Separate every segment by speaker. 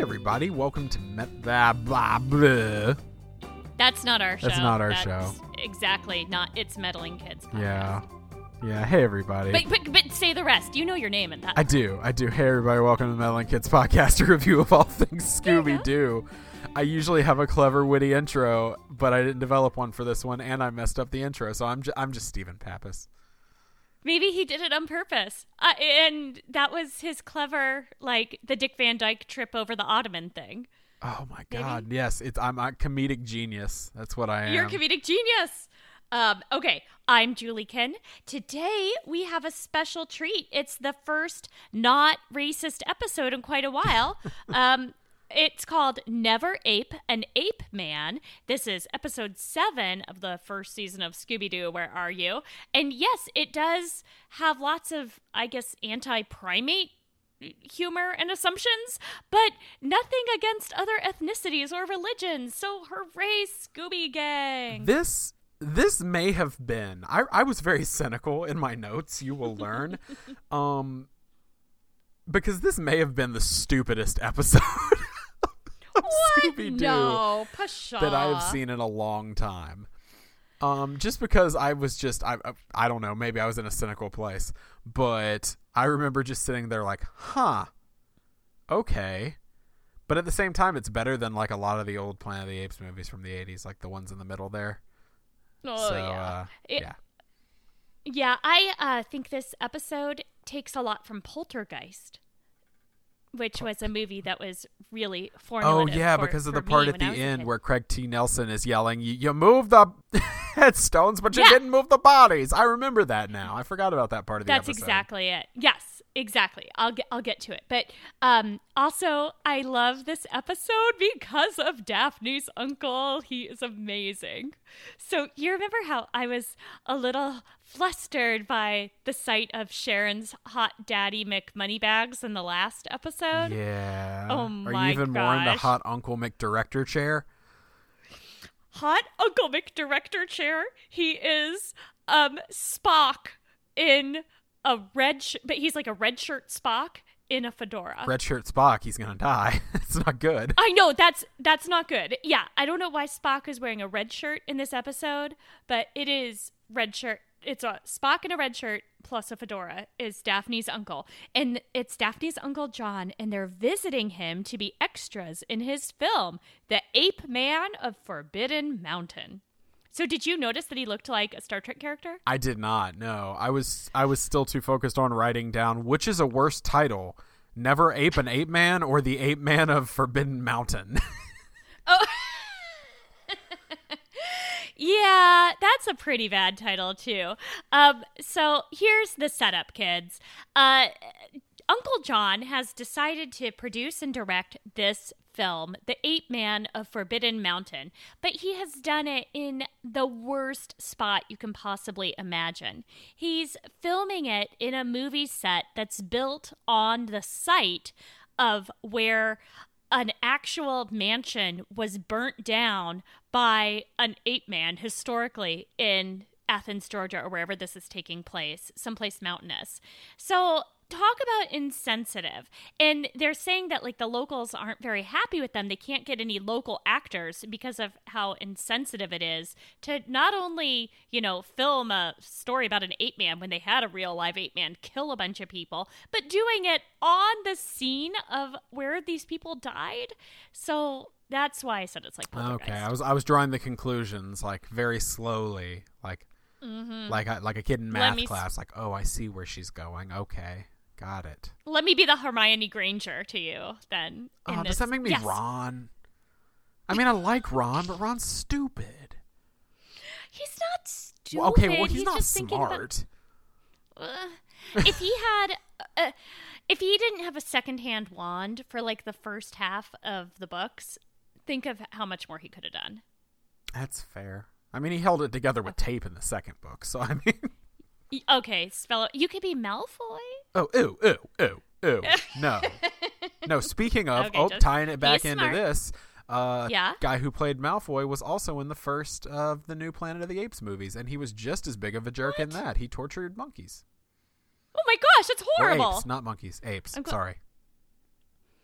Speaker 1: everybody. Welcome to blah, blah, blah.
Speaker 2: That's not our show.
Speaker 1: That's not our show.
Speaker 2: Exactly. Not It's Meddling Kids podcast.
Speaker 1: Yeah. Hey, everybody.
Speaker 2: But say the rest. You know your name in that.
Speaker 1: I do. Hey, everybody. Welcome to the Meddling Kids podcast, a review of all things Scooby-Doo. I usually have a clever, witty intro, but I didn't develop one for this one, and I messed up the intro, so I'm just Stephen Pappas.
Speaker 2: Maybe he did it on purpose. And that was his clever, like, the Dick Van Dyke trip over the Ottoman thing.
Speaker 1: Oh, my God. Maybe? Yes. I'm a comedic genius. That's what I am.
Speaker 2: You're a comedic genius. Okay, I'm Julie Ken. Today, we have a special treat. It's the first not racist episode in quite a while. It's called Never Ape, an Ape Man. This is episode 7 of the first season of Scooby-Doo, Where Are You? And yes, it does have lots of, I guess, anti-primate humor and assumptions, but nothing against other ethnicities or religions. So hooray, Scooby Gang!
Speaker 1: This may have been, I was very cynical in my notes, you will learn, because this may have been the stupidest episode of Scooby-Doo that I have seen in a long time. Just because I was I don't know, maybe I was in a cynical place, but I remember just sitting there like, okay. But at the same time, it's better than like a lot of the old Planet of the Apes movies from the 80s, like the ones in the middle there.
Speaker 2: Oh,
Speaker 1: so,
Speaker 2: yeah. Yeah, I think this episode takes a lot from Poltergeist, which was a movie that was really formative.
Speaker 1: Oh, yeah, because of the part at the end where Craig T. Nelson is yelling, you moved the headstones, but you didn't move the bodies. I remember that now. I forgot about that part of the episode.
Speaker 2: That's exactly it. Yes, exactly. I'll get to it. But also, I love this episode because of Daphne's uncle. He is amazing. So you remember how I was a little flustered by the sight of Sharon's hot daddy McMoneybags in the last episode?
Speaker 1: Yeah.
Speaker 2: Oh my gosh.
Speaker 1: Are you even more in the hot Uncle McDirector chair?
Speaker 2: Hot Uncle McDirector chair? He is Spock in a red but he's like a red shirt Spock in a fedora.
Speaker 1: Red shirt Spock, he's gonna die. It's not good.
Speaker 2: I know, that's not good. Yeah, I don't know why Spock is wearing a red shirt in this episode, but it is red shirt. It's a Spock in a red shirt plus a fedora is Daphne's uncle. And it's Daphne's Uncle John, and they're visiting him to be extras in his film, The Ape Man of Forbidden Mountain. So did you notice that he looked like a Star Trek character?
Speaker 1: I did not, no. I was still too focused on writing down which is a worse title, Never Ape an Ape Man or The Ape Man of Forbidden Mountain.
Speaker 2: Oh, yeah, that's a pretty bad title too. So here's the setup, kids. Uncle John has decided to produce and direct this film, The Ape Man of Forbidden Mountain, but he has done it in the worst spot you can possibly imagine. He's filming it in a movie set that's built on the site of where an actual mansion was burnt down by an ape man historically in Athens, Georgia, or wherever this is taking place, someplace mountainous. So talk about insensitive. And they're saying that like the locals aren't very happy with them. They can't get any local actors because of how insensitive it is to not only, film a story about an ape man when they had a real live ape man kill a bunch of people, but doing it on the scene of where these people died. So that's why I said it's like Poltergeist.
Speaker 1: Okay, I was drawing the conclusions like very slowly, like like a kid in math class. Like, oh, I see where she's going. Okay. Got it.
Speaker 2: Let me be the Hermione Granger to you, then.
Speaker 1: Does that make me Ron? I mean, I like Ron, but Ron's stupid.
Speaker 2: He's not stupid.
Speaker 1: Okay, well, he's not smart.
Speaker 2: If he had... if he didn't have a secondhand wand for, like, the first half of the books, think of how much more he could have done.
Speaker 1: That's fair. I mean, he held it together with tape in the second book, so I mean...
Speaker 2: Okay, spell it. You could be Malfoy.
Speaker 1: Oh, ew. No. No, speaking of, tying it back into this, guy who played Malfoy was also in the first of the new Planet of the Apes movies, and he was just as big of a jerk in that. He tortured monkeys.
Speaker 2: Oh my gosh, that's horrible.
Speaker 1: Or apes, not monkeys. Apes. Sorry.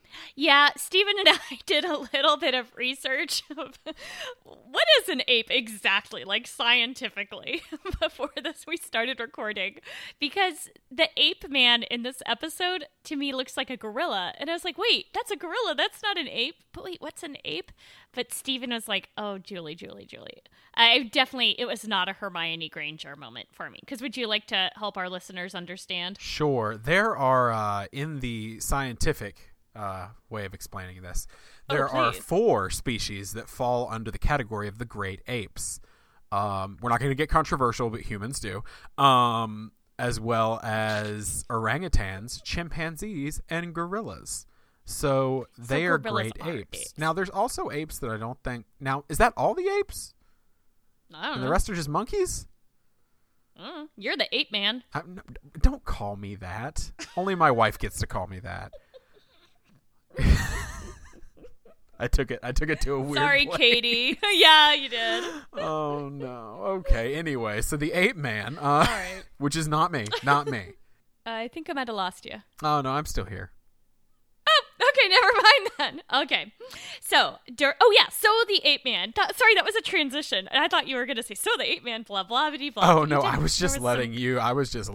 Speaker 2: Yeah, Stephen and I did a little bit of research of what is an ape exactly, like scientifically, before we started recording. Because the ape man in this episode, to me, looks like a gorilla. And I was like, wait, that's a gorilla. That's not an ape. But wait, what's an ape? But Stephen was like, oh, Julie. It was not a Hermione Granger moment for me. Because would you like to help our listeners understand?
Speaker 1: Sure. There are, in the scientific way of explaining this, there are 4 species that fall under the category of the great apes. We're not going to get controversial, but humans do. As well as orangutans, chimpanzees, and gorillas. So they are great apes. Now, there's also apes that I don't think... Now, is that all the apes?
Speaker 2: I don't know.
Speaker 1: And the rest are just monkeys?
Speaker 2: You're the ape man.
Speaker 1: Don't call me that. Only my wife gets to call me that. I took it to a weird
Speaker 2: Sorry,
Speaker 1: place.
Speaker 2: Katie. Yeah, you did.
Speaker 1: Oh no. Okay. Anyway, so the ape man,
Speaker 2: all right.
Speaker 1: which is not me.
Speaker 2: I think I might have lost you.
Speaker 1: Oh no, I'm still here.
Speaker 2: Oh, okay, never mind then. Okay, so the ape man. Sorry, that was a transition. I thought you were gonna say the ape man. Blah blah blah blah.
Speaker 1: Oh no, I was just letting it go. I was just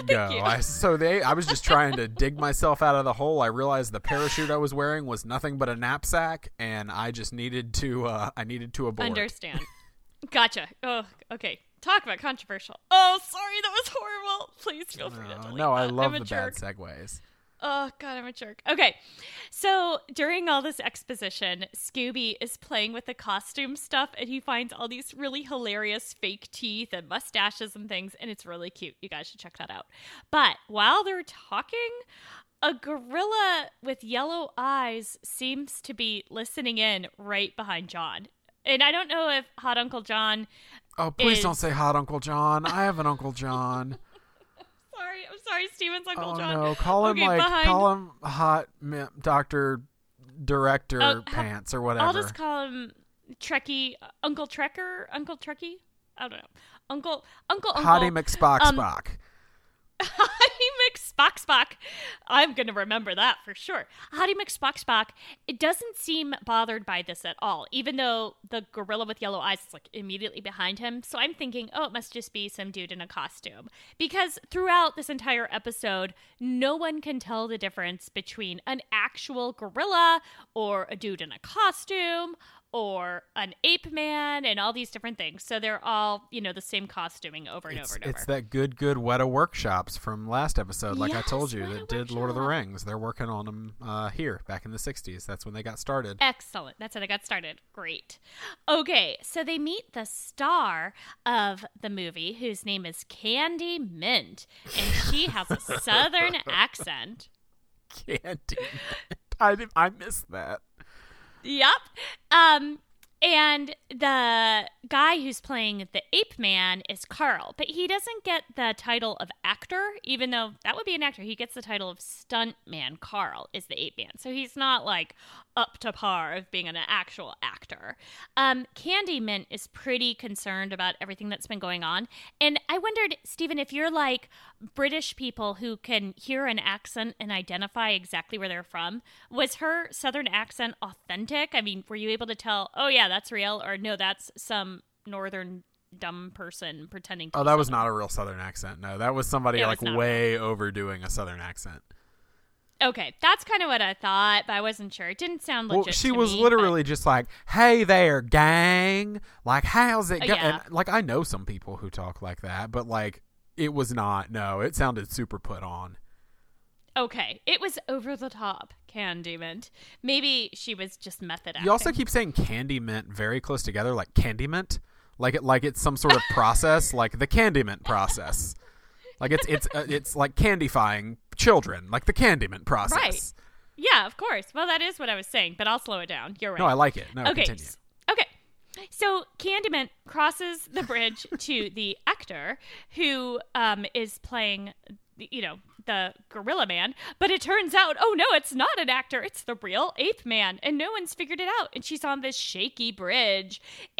Speaker 1: trying to dig myself out of the hole. I realized the parachute I was wearing was nothing but a knapsack, and I just needed to. I needed to abort.
Speaker 2: Understand. Gotcha. Oh, okay. Talk about controversial. Oh, sorry, that was horrible. Please feel free to delete
Speaker 1: No, I
Speaker 2: that.
Speaker 1: love the bad segues.
Speaker 2: Oh, God, I'm a jerk. Okay, so during all this exposition, Scooby is playing with the costume stuff, and he finds all these really hilarious fake teeth and mustaches and things, and it's really cute. You guys should check that out. But while they're talking, a gorilla with yellow eyes seems to be listening in right behind John. And I don't know if Hot Uncle John...
Speaker 1: Oh, please don't say Hot Uncle John. I have an Uncle John.
Speaker 2: I'm sorry, Steven's Uncle John.
Speaker 1: Oh no, call him Hot Doctor Director Pants or whatever.
Speaker 2: I'll just call him Trekkie, Uncle Trekkie. I don't know, Uncle.
Speaker 1: Hottie McSpock.
Speaker 2: Hottie McSpock. I'm going to remember that for sure. Hottie McSpock. It doesn't seem bothered by this at all, even though the gorilla with yellow eyes is like immediately behind him. So I'm thinking, oh, it must just be some dude in a costume. Because throughout this entire episode, no one can tell the difference between an actual gorilla or a dude in a costume or an ape man and all these different things. So they're all, the same costuming over and over and over.
Speaker 1: It's that good Weta Workshops from last episode, like I told you, that did Lord of the Rings. They're working on them here, back in the 60s. That's when they got started.
Speaker 2: Excellent. That's how they got started. Great. Okay, so they meet the star of the movie, whose name is Candy Mint, and she has a southern accent.
Speaker 1: Candy Mint. I missed that.
Speaker 2: Yep. And the guy who's playing the ape man is Carl, but he doesn't get the title of actor, even though that would be an actor. He gets the title of stunt man. Carl is the ape man. So he's not like up to par of being an actual actor. Candy Mint is pretty concerned about everything that's been going on. And I wondered, Stephen, if you're like British people who can hear an accent and identify exactly where they're from, was her southern accent authentic? I mean, were you able to tell, oh yeah, that's real, or no, that's some northern dumb person pretending to be
Speaker 1: that was not a real southern accent. No, that was somebody way overdoing a southern accent.
Speaker 2: Okay, that's kind of what I thought, but I wasn't sure. It didn't sound legit.
Speaker 1: Well, she was literally just like, "Hey there, gang! Like, how's it going?"
Speaker 2: Yeah.
Speaker 1: Like, I know some people who talk like that, but like, it was not. No, it sounded super put on.
Speaker 2: Okay, it was over the top, Candy Mint. Maybe she was just method acting.
Speaker 1: You also keep saying Candy Mint very close together, like Candy Mint, like it's some sort of process, like the Candy Mint process. Like it's like candyfying children, like the Candy Mint process.
Speaker 2: Right. Yeah, of course. Well, that is what I was saying, but I'll slow it down. You're right.
Speaker 1: No, I like it. No,
Speaker 2: okay.
Speaker 1: Continue.
Speaker 2: Okay. So Candy Mint crosses the bridge to the actor who is playing, the gorilla man, but it turns out, oh no, it's not an actor, it's the real ape man, and no one's figured it out, and she's on this shaky bridge,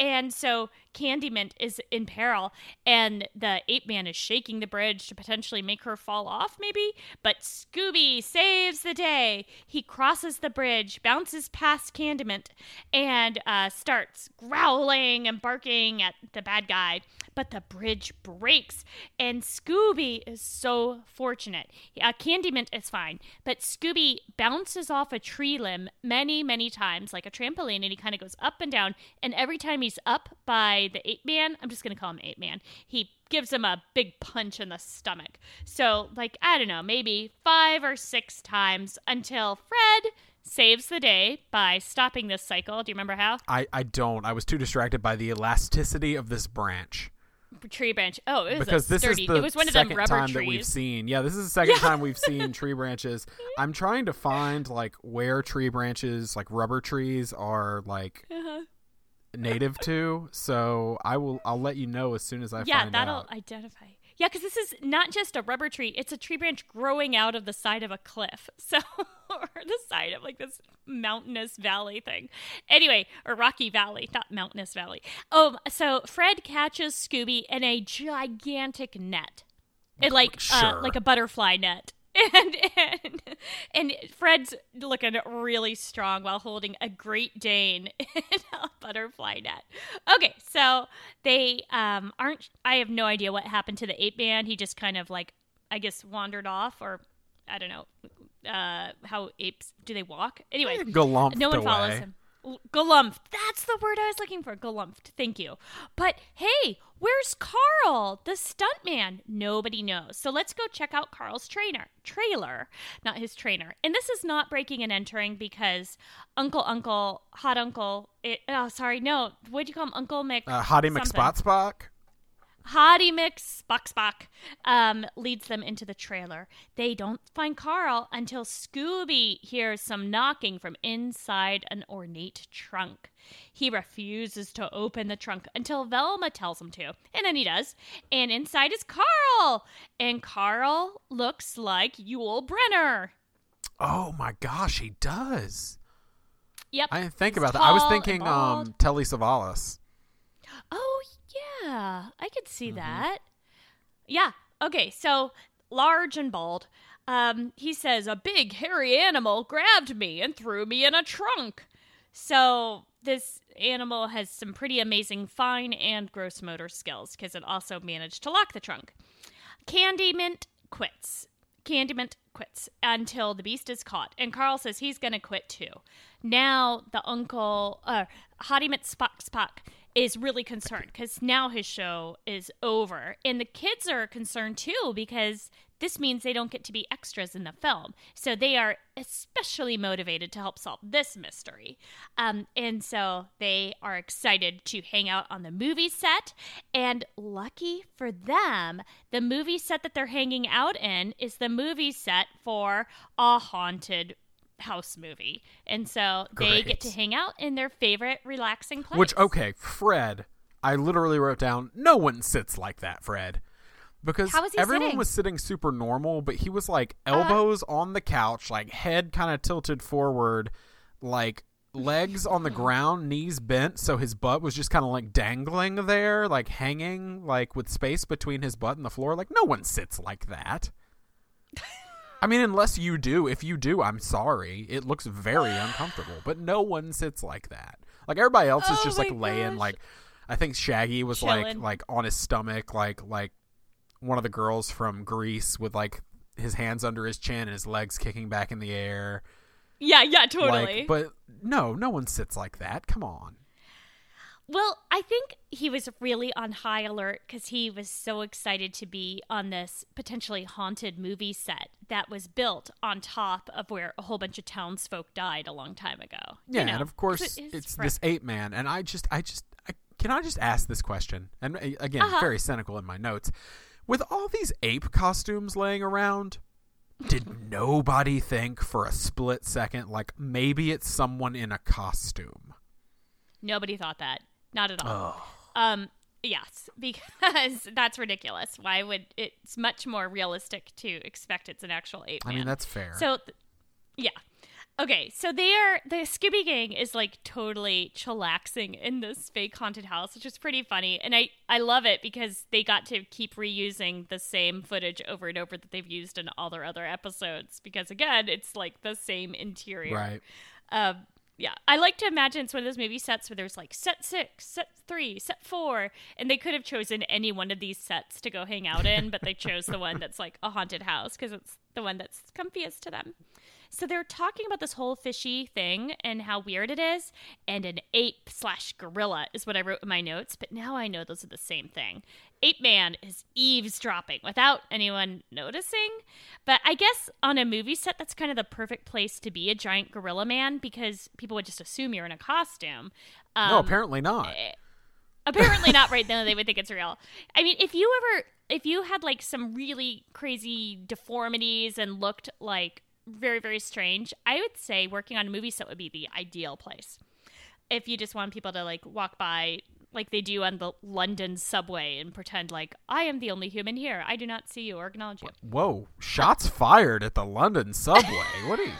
Speaker 2: And so Candy Mint is in peril, and the ape man is shaking the bridge to potentially make her fall off, maybe? But Scooby saves the day. He crosses the bridge, bounces past Candy Mint, and starts growling and barking at the bad guy. But the bridge breaks, and Scooby is so fortunate. Candy Mint is fine, but Scooby bounces off a tree limb many, many times, like a trampoline, and he kind of goes up and down. And every time he's up by the ape man, I'm just going to call him Ape Man, he gives him a big punch in the stomach. So, like, I don't know, maybe 5 or 6 times until Fred saves the day by stopping this cycle. Do you remember how?
Speaker 1: I don't. I was too distracted by the elasticity of this branch.
Speaker 2: Tree branch. Oh, it was
Speaker 1: because this
Speaker 2: sturdy.
Speaker 1: is the
Speaker 2: it was one of them
Speaker 1: second
Speaker 2: rubber
Speaker 1: time
Speaker 2: trees
Speaker 1: that we've seen. Yeah, this is the second time we've seen tree branches. I'm trying to find like where tree branches, like rubber trees, are like native to. So I'll let you know as soon as I find out.
Speaker 2: Yeah, that'll identify. Yeah, because this is not just a rubber tree. It's a tree branch growing out of the side of a cliff. So, or the side of like this mountainous valley thing. Anyway, or rocky valley, not mountainous valley. So Fred catches Scooby in a gigantic net. Like a butterfly net. And Fred's looking really strong while holding a Great Dane in a butterfly net. Okay, so they aren't. I have no idea what happened to the ape man. He just kind of like, I guess, wandered off, or I don't know how apes do they walk. Anyway,
Speaker 1: galumped
Speaker 2: no one
Speaker 1: away.
Speaker 2: follows him. Galumped. That's the word I was looking for. Galumped. Thank you. But hey, where's Carl, the stuntman? Nobody knows. So let's go check out Carl's trailer, not his trainer. And this is not breaking and entering because Hot Uncle. What'd you call him? Uncle Mick?
Speaker 1: Hottie McSpotspock?
Speaker 2: Hottie Spock leads them into the trailer. They don't find Carl until Scooby hears some knocking from inside an ornate trunk. He refuses to open the trunk until Velma tells him to, and then he does. And inside is Carl, and Carl looks like Yul Brynner.
Speaker 1: Oh my gosh, he does.
Speaker 2: Yep.
Speaker 1: I didn't think about that. I was thinking Telly Savalas.
Speaker 2: Oh, yeah. I could see that. Yeah. Okay, so large and bald. He says, a big hairy animal grabbed me and threw me in a trunk. So this animal has some pretty amazing fine and gross motor skills because it also managed to lock the trunk. Candy Mint quits until the beast is caught. And Carl says he's going to quit too. Now the Hottie Mint Spock is really concerned because now his show is over. And the kids are concerned too because this means they don't get to be extras in the film. So they are especially motivated to help solve this mystery. And so they are excited to hang out on the movie set. And lucky for them, the movie set that they're hanging out in is the movie set for a haunted house movie. And so they get to hang out in their favorite relaxing place.
Speaker 1: Which, okay, Fred, I literally wrote down, no one sits like that, Fred. Because everyone was sitting super normal, but he was like elbows on the couch, like head kind of tilted forward, like legs on the ground, knees bent, so his butt was just kind of like dangling there, like hanging, like with space between his butt and the floor. Like, no one sits like that. I mean, unless you do. If you do, I'm sorry. It looks very uncomfortable, but no one sits like that. Like, everybody else is just like laying, like, I think Shaggy was like on his stomach, like one of the girls from Grease with like his hands under his chin and his legs kicking back in the air.
Speaker 2: Yeah, totally.
Speaker 1: Like, but no one sits like that. Come on.
Speaker 2: Well, I think he was really on high alert because he was so excited to be on this potentially haunted movie set that was built on top of where a whole bunch of townsfolk died a long time ago.
Speaker 1: Yeah, and of course it's this ape man. And can I just ask this question? And again, very cynical in my notes. With all these ape costumes laying around, did nobody think for a split second, like, maybe it's someone in a costume?
Speaker 2: Nobody thought that. Not at all. Oh. Yes, because that's ridiculous. Why would it's much more realistic to expect it's an actual ape man.
Speaker 1: I mean, that's fair.
Speaker 2: So, yeah. Okay, so the Scooby Gang is like totally chillaxing in this fake haunted house, which is pretty funny. And I love it because they got to keep reusing the same footage over and over that they've used in all their other episodes. Because again, it's like the same interior.
Speaker 1: Right.
Speaker 2: Yeah, I like to imagine it's one of those movie sets where there's like set 6, set 3, set 4, and they could have chosen any one of these sets to go hang out in, but they chose the one that's like a haunted house because it's the one that's comfiest to them. So they're talking about this whole fishy thing and how weird it is, and an ape/gorilla is what I wrote in my notes, but now I know those are the same thing. Ape Man is eavesdropping without anyone noticing, but I guess on a movie set, that's kind of the perfect place to be a giant gorilla man because people would just assume you're in a costume.
Speaker 1: No, apparently not.
Speaker 2: Apparently not right now. They would think it's real. I mean, if you had like some really crazy deformities and looked like very, very strange, I would say working on a movie set would be the ideal place. If you just want people to like walk by like they do on the London subway and pretend like, I am the only human here. I do not see you or acknowledge you.
Speaker 1: Whoa, shots fired at the London subway. What are you...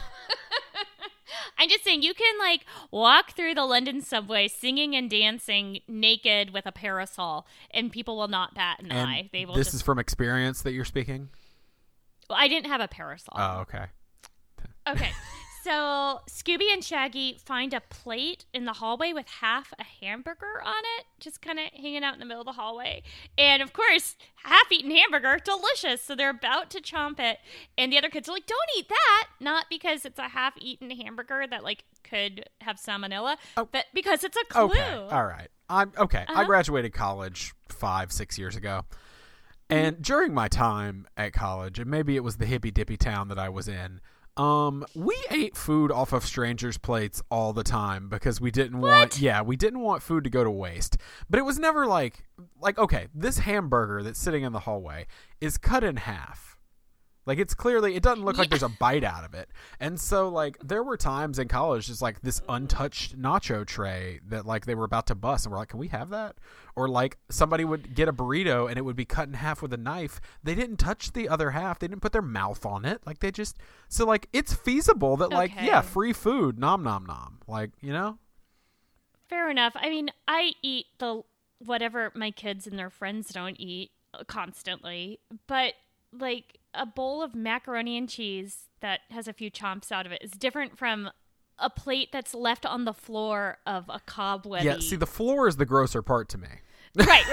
Speaker 2: I'm just saying you can like walk through the London subway singing and dancing naked with a parasol and people will not bat an eye. They will.
Speaker 1: This is from experience that you're speaking?
Speaker 2: Well, I didn't have a parasol.
Speaker 1: Oh, okay.
Speaker 2: Okay. So Scooby and Shaggy find a plate in the hallway with half a hamburger on it, just kind of hanging out in the middle of the hallway. And of course, half-eaten hamburger, delicious. So they're about to chomp it, and the other kids are like, "Don't eat that!" Not because it's a half-eaten hamburger that like could have salmonella, but because it's a clue.
Speaker 1: Okay, all right. I graduated college 5-6 years ago. And during my time at college, and maybe it was the hippy-dippy town that I was in, we ate food off of strangers' plates all the time because we didn't want food to go to waste. But it was never like, okay, this hamburger that's sitting in the hallway is cut in half. Like, it doesn't look like there's a bite out of it. And so, like, there were times in college, just like this untouched nacho tray that, like, they were about to bust. And we're like, can we have that? Or, like, somebody would get a burrito and it would be cut in half with a knife. They didn't touch the other half. They didn't put their mouth on it. Like, so, like, it's feasible that, like, yeah, free food, nom, nom, nom. Like, you know?
Speaker 2: Fair enough. I mean, I eat whatever my kids and their friends don't eat constantly. But, like, a bowl of macaroni and cheese that has a few chomps out of it is different from a plate that's left on the floor of a cobwebby.
Speaker 1: Yeah, see, the floor is the grosser part to me.
Speaker 2: Right.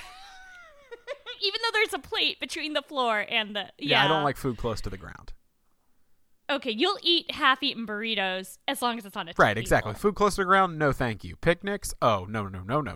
Speaker 2: Even though there's a plate between the floor and the... Yeah,
Speaker 1: I don't like food close to the ground.
Speaker 2: Okay, you'll eat half-eaten burritos as long as it's on a table.
Speaker 1: Right, exactly. Food close to the ground, no thank you. Picnics? Oh, no.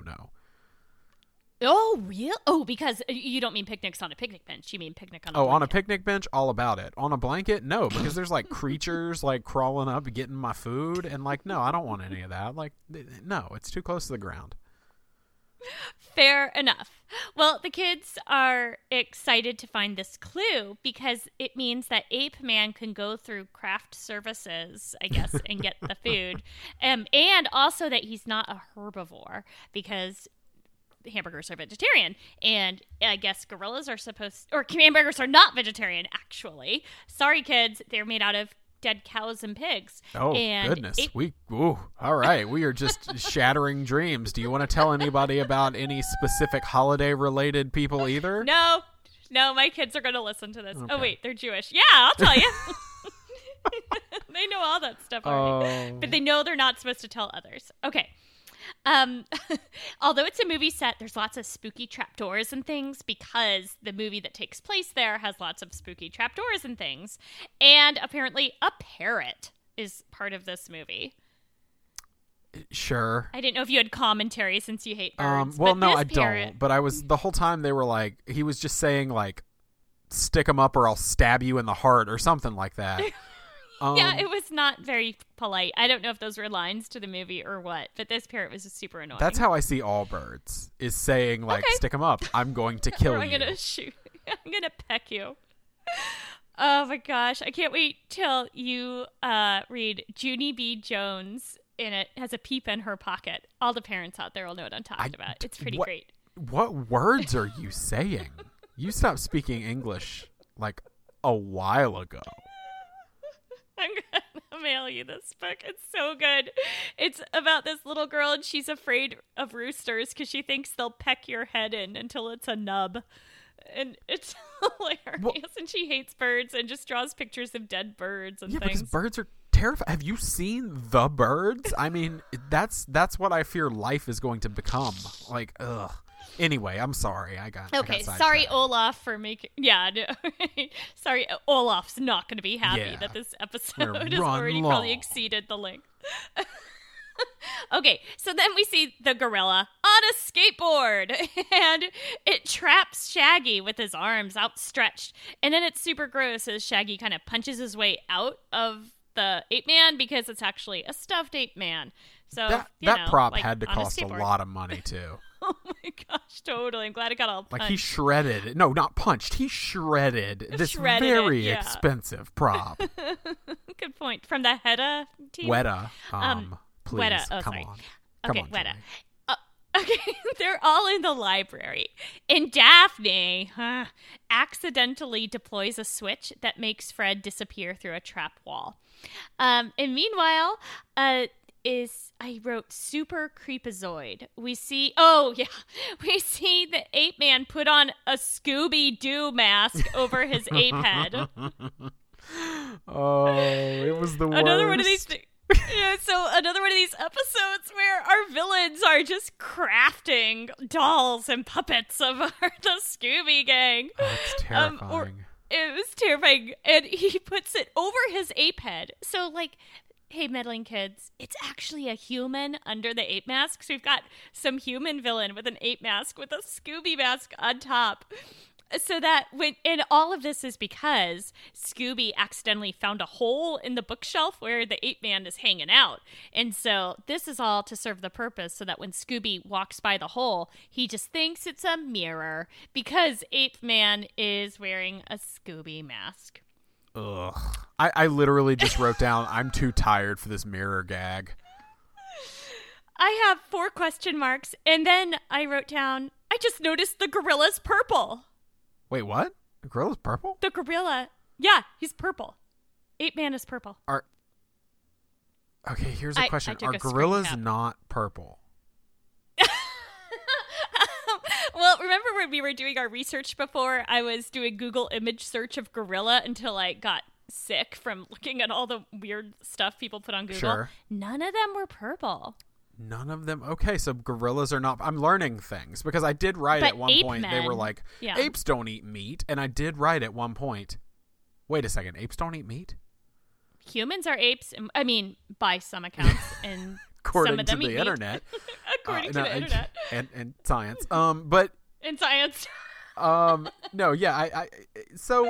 Speaker 2: Oh, really? Oh, because you don't mean picnics on a picnic bench. You mean picnic on a blanket.
Speaker 1: On a picnic bench, all about it. On a blanket, no, because there's, like, creatures, like, crawling up, getting my food, and, like, no, I don't want any of that. Like, no, it's too close to the ground.
Speaker 2: Fair enough. Well, the kids are excited to find this clue because it means that Ape Man can go through craft services, I guess, and get the food. And also that he's not a herbivore because... hamburgers are vegetarian, and I guess gorillas are hamburgers are not vegetarian, actually. Sorry, kids, they're made out of dead cows and pigs.
Speaker 1: Oh, and goodness. All right, we are just shattering dreams. Do you want to tell anybody about any specific holiday-related people either?
Speaker 2: No, my kids are going to listen to this. Okay. Oh, wait, they're Jewish. Yeah, I'll tell you. They know all that stuff already. But they know they're not supposed to tell others. Okay. Although it's a movie set, there's lots of spooky trapdoors and things because the movie that takes place there has lots of spooky trapdoors and things. And apparently a parrot is part of this movie.
Speaker 1: Sure.
Speaker 2: I didn't know if you had commentary since you hate birds.
Speaker 1: Well, no, I don't. But the whole time they were like, he was just saying like, stick 'em up or I'll stab you in the heart or something like that.
Speaker 2: Yeah, it was not very polite. I don't know if those were lines to the movie or what, but this parrot was just super annoying.
Speaker 1: That's how I see all birds, is saying, like, stick 'em up. I'm going to kill you.
Speaker 2: I'm going to shoot. I'm going to peck you. Oh, my gosh. I can't wait till you read Junie B. Jones, and it has a peep in her pocket. All the parents out there will know what I'm talking about. It's pretty great.
Speaker 1: What words are you saying? You stopped speaking English, like, a while ago.
Speaker 2: I'm mail you this book. It's so good. It's about this little girl, and she's afraid of roosters because she thinks they'll peck your head in until it's a nub. And it's hilarious. And she hates birds and just draws pictures of dead birds and things.
Speaker 1: Because birds are terrifying. Have you seen The Birds? I mean, that's what I fear life is going to become. Like, ugh. Anyway, I'm sorry. I got
Speaker 2: sorry, Olaf, for making... Yeah, no, sorry, Olaf's not going to be happy that this episode has already probably exceeded the length. Okay, so then we see the gorilla on a skateboard, and it traps Shaggy with his arms outstretched. And then it's super gross as Shaggy kind of punches his way out of the ape man because it's actually a stuffed ape man. So
Speaker 1: that prop had to cost a lot of money too.
Speaker 2: Oh my gosh, totally. I'm glad it got all punched.
Speaker 1: Like he shredded. No, not punched. He shredded this very expensive prop.
Speaker 2: Good point. From the Hedda team?
Speaker 1: Weta. Please,
Speaker 2: Weta. Oh,
Speaker 1: come
Speaker 2: sorry.
Speaker 1: on.
Speaker 2: Okay,
Speaker 1: come on,
Speaker 2: Weta. Okay, they're all in the library. And Daphne accidentally deploys a switch that makes Fred disappear through a trap wall. And meanwhile, I wrote super creepazoid. We see the ape man put on a Scooby-Doo mask over his ape head.
Speaker 1: Oh, it was the worst.
Speaker 2: Another one of these another one of these episodes where our villains are just crafting dolls and puppets of the Scooby Gang.
Speaker 1: Oh, it's terrifying.
Speaker 2: It was terrifying. And he puts it over his ape head. So, like, hey, meddling kids, it's actually a human under the ape mask. So we've got some human villain with an ape mask with a Scooby mask on top. So that and all of this is because Scooby accidentally found a hole in the bookshelf where the ape man is hanging out. And so this is all to serve the purpose so that when Scooby walks by the hole, he just thinks it's a mirror because ape man is wearing a Scooby mask.
Speaker 1: Ugh. I literally just wrote down, I'm too tired for this mirror gag.
Speaker 2: I have 4 question marks. And then I wrote down, I just noticed the gorilla's purple.
Speaker 1: Wait, what? The gorilla's purple?
Speaker 2: The gorilla. Yeah, he's purple. Ape man is purple.
Speaker 1: Okay, here's a question. Are gorillas not purple?
Speaker 2: Well, remember when we were doing our research before? I was doing Google image search of gorilla until I got sick from looking at all the weird stuff people put on Google.
Speaker 1: Sure.
Speaker 2: None of them were purple.
Speaker 1: None of them. Okay, so gorillas are not. I'm learning things because I did write at one point. They were like, apes don't eat meat, and I did write at one point. Wait a second, apes don't eat meat?
Speaker 2: Humans are apes. I mean, by some accounts, and
Speaker 1: according
Speaker 2: some of them
Speaker 1: to the internet.
Speaker 2: According to the internet
Speaker 1: and science. But
Speaker 2: in science.
Speaker 1: No, yeah. So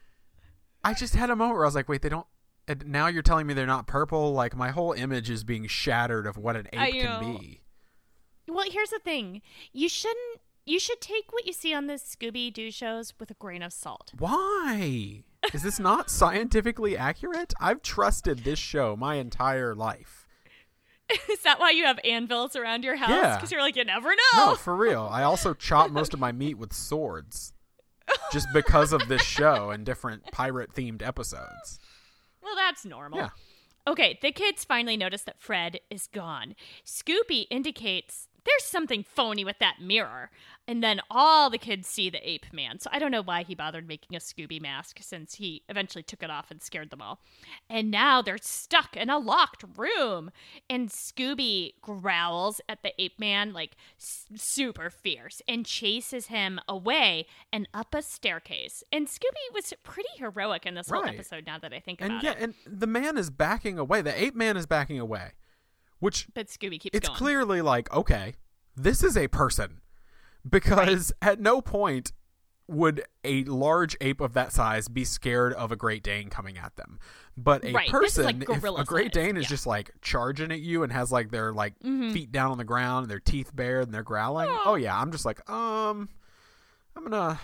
Speaker 1: I just had a moment where I was like, wait, they don't. And now you're telling me they're not purple? Like, my whole image is being shattered of what an ape can be.
Speaker 2: Well, here's the thing. You should take what you see on the Scooby-Doo shows with a grain of salt.
Speaker 1: Why? Is this not scientifically accurate? I've trusted this show my entire life.
Speaker 2: Is that why you have anvils around your house?
Speaker 1: Yeah.
Speaker 2: Because you're like, you never know.
Speaker 1: No, for real. I also chop most of my meat with swords. Just because of this show and different pirate-themed episodes.
Speaker 2: Well, that's normal.
Speaker 1: Yeah.
Speaker 2: Okay, the kids finally notice that Fred is gone. Scooby indicates there's something phony with that mirror. And then all the kids see the ape man. So I don't know why he bothered making a Scooby mask since he eventually took it off and scared them all. And now they're stuck in a locked room. And Scooby growls at the ape man like super fierce and chases him away and up a staircase. And Scooby was pretty heroic in this whole episode now that I think about it.
Speaker 1: And the man is backing away. The ape man is backing away.
Speaker 2: But Scooby keeps
Speaker 1: going. It's
Speaker 2: going.
Speaker 1: Clearly like, okay, this is a person. Because at no point would a large ape of that size be scared of a Great Dane coming at them. But a person, if a Great Dane is just like charging at you and has like their like feet down on the ground and their teeth bared and they're growling. Oh yeah, I'm just like, I'm gonna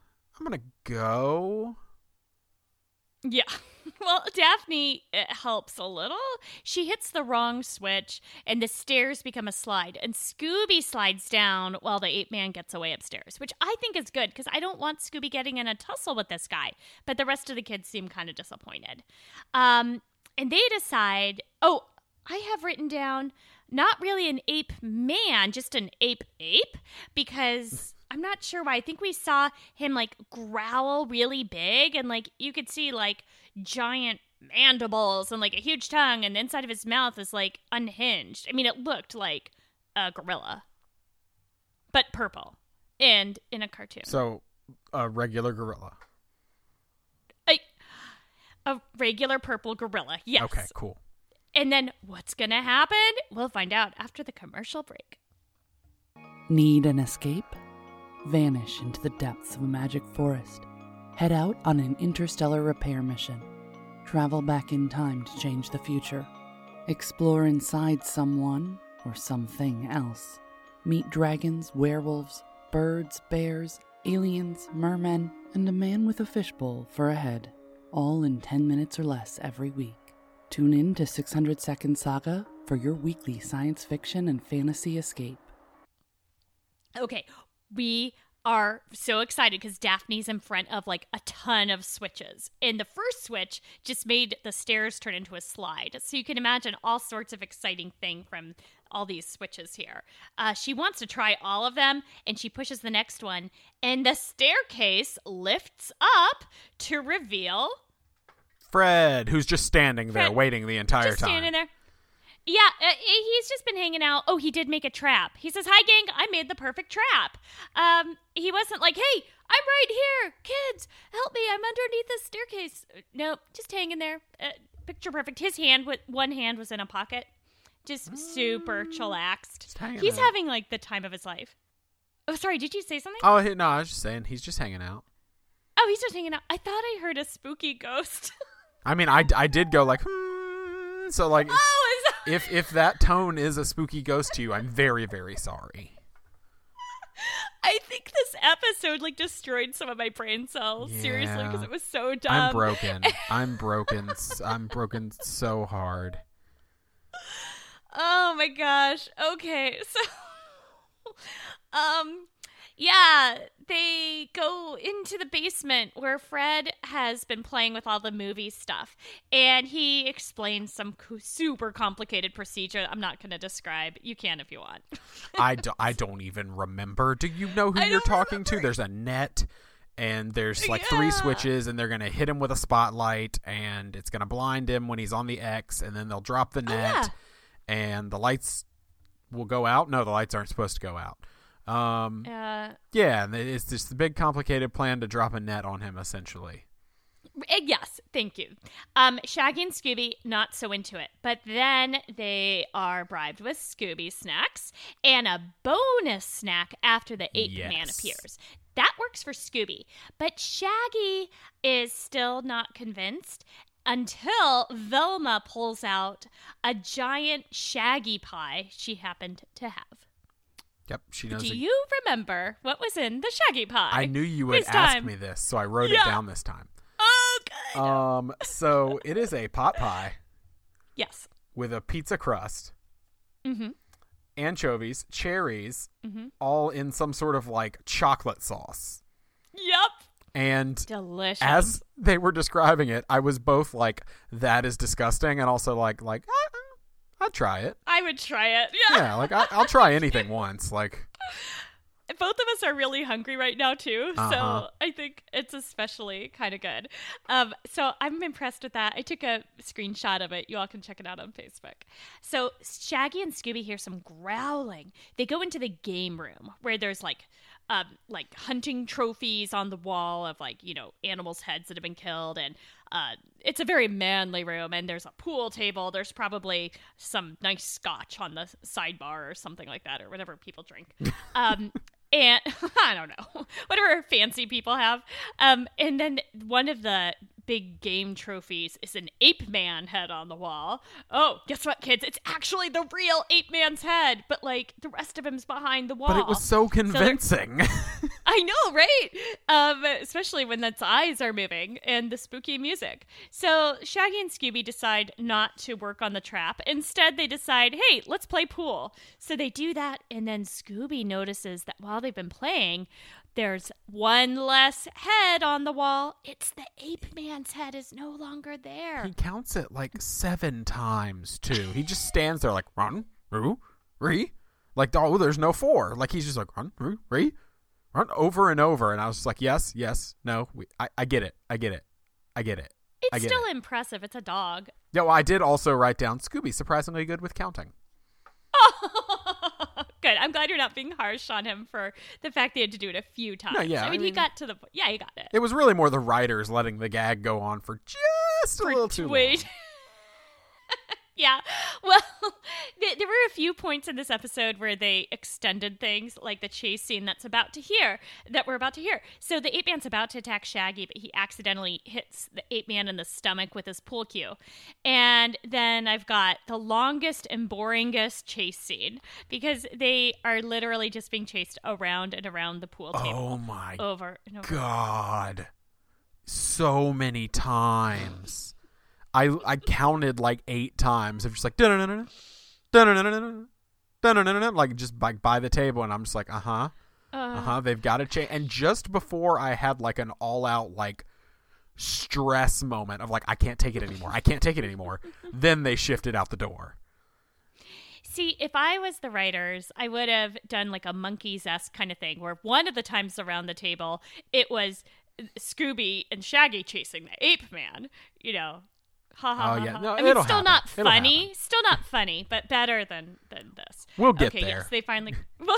Speaker 1: go.
Speaker 2: Yeah. Well, Daphne helps a little. She hits the wrong switch, and the stairs become a slide. And Scooby slides down while the ape man gets away upstairs, which I think is good because I don't want Scooby getting in a tussle with this guy. But the rest of the kids seem kind of disappointed. And they decide, I have written down not really an ape man, just an ape, because I'm not sure why. I think we saw him like growl really big, and like you could see like giant mandibles and like a huge tongue, and the inside of his mouth is like unhinged. I mean, it looked like a gorilla, but purple and in a cartoon.
Speaker 1: So a regular gorilla.
Speaker 2: A regular purple gorilla, yes.
Speaker 1: Okay, cool.
Speaker 2: And then what's going to happen? We'll find out after the commercial break.
Speaker 3: Need an escape? Vanish into the depths of a magic forest. Head out on an interstellar repair mission. Travel back in time to change the future. Explore inside someone or something else. Meet dragons, werewolves, birds, bears, aliens, mermen, and a man with a fishbowl for a head. All in 10 minutes or less every week. Tune in to 600 Second Saga for your weekly science fiction and fantasy escape.
Speaker 2: Okay, we are so excited because Daphne's in front of like a ton of switches. And the first switch just made the stairs turn into a slide. So you can imagine all sorts of exciting things from all these switches here. She wants to try all of them, and she pushes the next one. And the staircase lifts up to reveal
Speaker 1: Fred, who's just standing there waiting the entire
Speaker 2: just
Speaker 1: time.
Speaker 2: Standing there. Yeah, he's just been hanging out. Oh, he did make a trap. He says, "Hi, gang, I made the perfect trap." He wasn't like, "Hey, I'm right here. Kids, help me. I'm underneath this staircase." No, just hanging there. Picture perfect. His one hand was in a pocket. Just super chillaxed. He's having, like, the time of his life. Oh, sorry, did you say something?
Speaker 1: Oh, no, I was just saying, he's just hanging out.
Speaker 2: Oh, he's just hanging out. I thought I heard a spooky ghost.
Speaker 1: I mean, I did go like, so like, if that tone is a spooky ghost to you, I'm very, very sorry.
Speaker 2: I think this episode like destroyed some of my brain cells. Yeah. Seriously, because it was so dumb.
Speaker 1: I'm broken. I'm broken so hard.
Speaker 2: Oh my gosh. Okay, so, yeah, they go into the basement where Fred has been playing with all the movie stuff, and he explains some super complicated procedure I'm not going to describe. You can if you want.
Speaker 1: I don't even remember. Do you know who you're talking to? There's a net, and there's like 3 switches, and they're going to hit him with a spotlight, and it's going to blind him when he's on the X, and then they'll drop the net, and the lights will go out. No, the lights aren't supposed to go out. Yeah, it's just the big complicated plan to drop a net on him, essentially.
Speaker 2: Yes, thank you. Shaggy and Scooby, not so into it. But then they are bribed with Scooby snacks and a bonus snack after the ape man appears. That works for Scooby. But Shaggy is still not convinced until Velma pulls out a giant Shaggy pie she happened to have.
Speaker 1: Yep, she knows.
Speaker 2: Do you remember what was in the Shaggy pie?
Speaker 1: I knew you would ask me this, so I wrote it down this time.
Speaker 2: Oh, good.
Speaker 1: So it is a pot pie.
Speaker 2: Yes.
Speaker 1: With a pizza crust.
Speaker 2: Mm-hmm.
Speaker 1: Anchovies, cherries, all in some sort of like chocolate sauce.
Speaker 2: Yep.
Speaker 1: And
Speaker 2: delicious.
Speaker 1: As they were describing it, I was both like, that is disgusting, and also like I'd try it.
Speaker 2: I would try it.
Speaker 1: Yeah, like I'll try anything once. Like,
Speaker 2: both of us are really hungry right now too, so I think it's especially kind of good. So I'm impressed with that. I took a screenshot of it. You all can check it out on Facebook. So Shaggy and Scooby hear some growling. They go into the game room where there's like hunting trophies on the wall of like, you know, animals' heads that have been killed, and it's a very manly room, and there's a pool table. There's probably some nice scotch on the sidebar or something like that, or whatever people drink. And I don't know, whatever fancy people have. And then one of the big game trophies is an ape man head on the wall. Oh, guess what, kids? It's actually the real ape man's head, but like the rest of him's behind the wall.
Speaker 1: But it was so convincing.
Speaker 2: I know, right? Especially when its eyes are moving and the spooky music. So Shaggy and Scooby decide not to work on the trap. Instead, they decide, hey, let's play pool. So they do that, and then Scooby notices that while they've been playing, there's one less head on the wall. It's the ape man's head is no longer there.
Speaker 1: He counts it like 7 times, too. He just stands there like, run, roo, re. Like, oh, there's no 4. Like, he's just like, run, roo, re. Run over and over. And I was just like, yes, no. I get it. I get it.
Speaker 2: It's still impressive. It's a dog.
Speaker 1: Yeah, well, I did also write down Scooby, surprisingly good with counting.
Speaker 2: Oh, good. I'm glad you're not being harsh on him for the fact that he had to do it a few times.
Speaker 1: No, yeah,
Speaker 2: I mean, he got to the point. Yeah, he got it.
Speaker 1: It was really more the writers letting the gag go on for just a little too long.
Speaker 2: Yeah. Well, there were a few points in this episode where they extended things, like the chase scene that we're about to hear. So the ape man's about to attack Shaggy, but he accidentally hits the ape man in the stomach with his pool cue. And then I've got the longest and boringest chase scene because they are literally just being chased around and around the pool table.
Speaker 1: Oh my
Speaker 2: over and over.
Speaker 1: God. So many times. I counted like 8 times of just like like just like by the table, and I'm just like they've got to change. And just before I had like an all out like stress moment of like I can't take it anymore, then they shifted out the door.
Speaker 2: See, if I was the writers, I would have done like a Monkeys-esque kind of thing where one of the times around the table it was Scooby and Shaggy chasing the ape man, you know. Ha ha ha.
Speaker 1: Yeah. No,
Speaker 2: I mean, still
Speaker 1: happen.
Speaker 2: not funny. Still not funny, but better than this.
Speaker 1: We'll get there.
Speaker 2: Yes, they finally.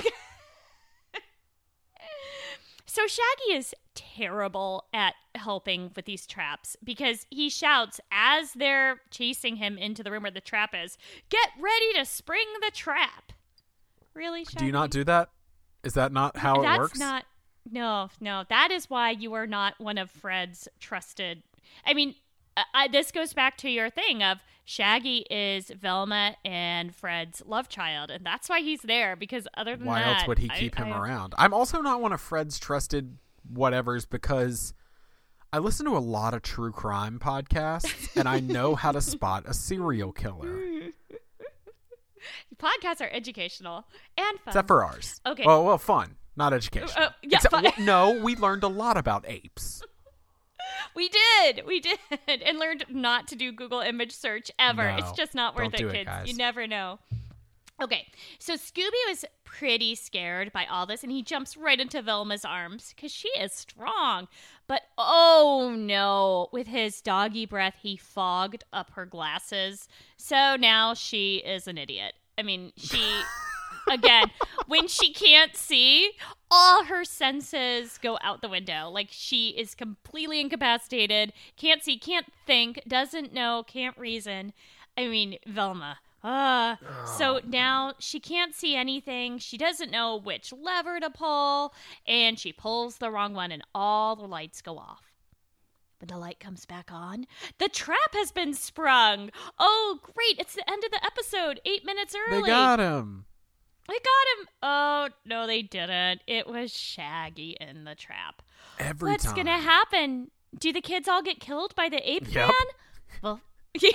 Speaker 2: So Shaggy is terrible at helping with these traps because he shouts as they're chasing him into the room where the trap is, "Get ready to spring the trap." Really, Shaggy?
Speaker 1: Do you not do that? Is that not how it works?
Speaker 2: That's not. No. That is why you are not one of Fred's trusted. I mean. This goes back to your thing of Shaggy is Velma and Fred's love child, and that's why he's there, because other than
Speaker 1: why else would he keep him around? I'm also not one of Fred's trusted whatevers because I listen to a lot of true crime podcasts, and I know how to spot a serial killer.
Speaker 2: Podcasts are educational and fun.
Speaker 1: Except for ours.
Speaker 2: Okay.
Speaker 1: Well, fun, not educational.
Speaker 2: Yeah,
Speaker 1: no, we learned a lot about apes.
Speaker 2: We did, and learned not to do Google image search ever.
Speaker 1: No,
Speaker 2: it's just not worth it, kids.
Speaker 1: Guys.
Speaker 2: You never know. Okay, so Scooby was pretty scared by all this, and he jumps right into Velma's arms because she is strong. But oh no, with his doggy breath, he fogged up her glasses. So now she is an idiot. I mean, she... Again, when she can't see, all her senses go out the window. Like, she is completely incapacitated, can't see, can't think, doesn't know, can't reason. I mean, Velma. So now she can't see anything. She doesn't know which lever to pull, and she pulls the wrong one, and all the lights go off. When the light comes back on, the trap has been sprung. Oh, great. It's the end of the episode. 8 minutes early.
Speaker 1: They got him.
Speaker 2: They got him. Oh, no, they didn't. It was Shaggy in the trap. What's going to happen? Do the kids all get killed by the ape man? Well, yeah.